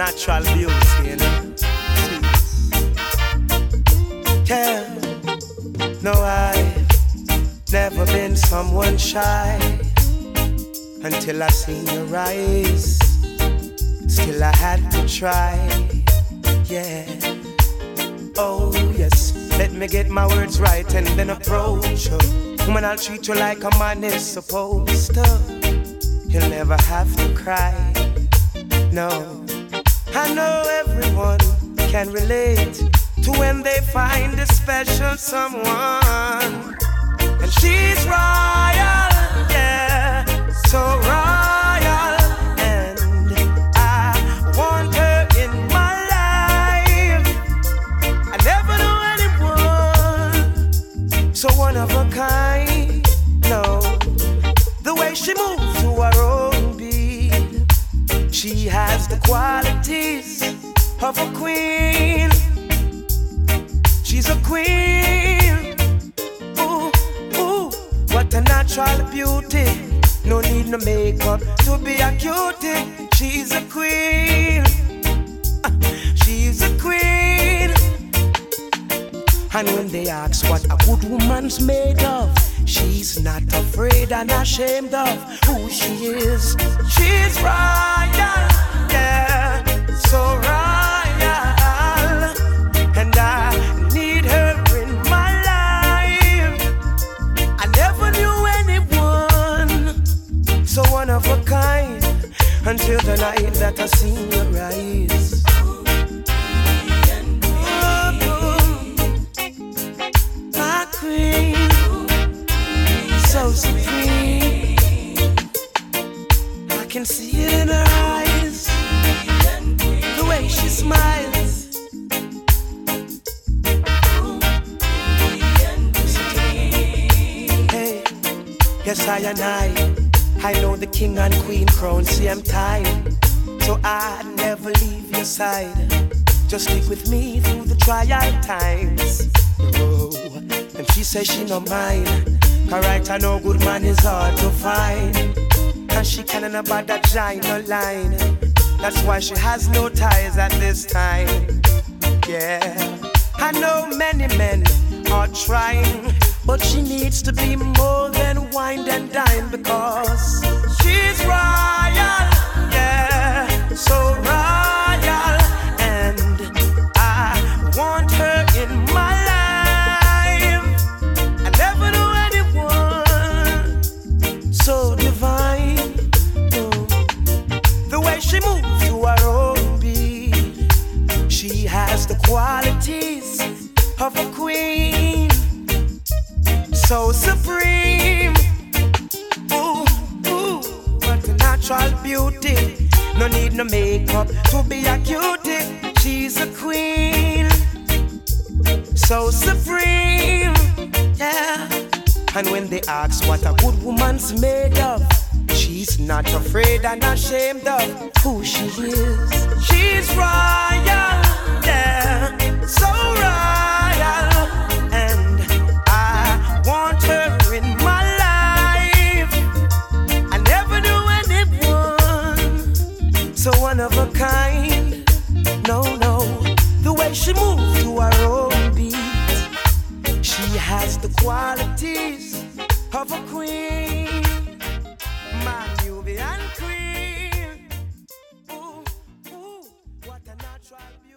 natural beauty, you know. Yeah, no, I've never been someone shy until I seen your eyes. Still I had to try, yeah. Oh yes, let me get my words right and then approach you. Woman, I'll treat you like a man is supposed to. You'll never have to cry, no. I know everyone can relate to when they find a special someone. And she's royal, yeah, so royal. And I want her in my life. I never knew anyone so one of a kind, no. The way she moves to her own beat, she has the qualities of a queen. She's a queen. Ooh, ooh, what a natural beauty. No need no makeup to be a cutie. She's a queen. She's a queen. And when they ask what a good woman's made of, she's not afraid and ashamed of who she is. She's royal, yeah, so royal. And I need her in my life. I never knew anyone so one of a kind until the night that I seen your eyes. My queen, so supreme. I can see it in her eyes, the way she smiles. Hey, yes I know the king and queen crown same time. So I'd never leave your side. Just stick with me through the trial times. Oh, and she says she no mind. Alright, I know good man is hard to find. And she can't about that giant no line. That's why she has no ties at this time. Yeah, I know many men are trying, but she needs to be more than wine and dine. Because she's royal, yeah, so royal. And I want her in my life. I never knew anyone so divine. The way she moves to her own beat, she has the qualities of a queen, so supreme. Ooh, ooh, what a natural beauty. No need no makeup to be a cutie. She's a queen, so supreme, yeah. And when they ask what a good woman's made of, she's not afraid and ashamed of who she is. She's royal, yeah, so royal. And I want her in my life. I never knew anyone so one of a kind. No, no, the way she moves to her own beat, she has the qualities of a queen. My Nubian queen. Ooh, ooh, what a natural beauty.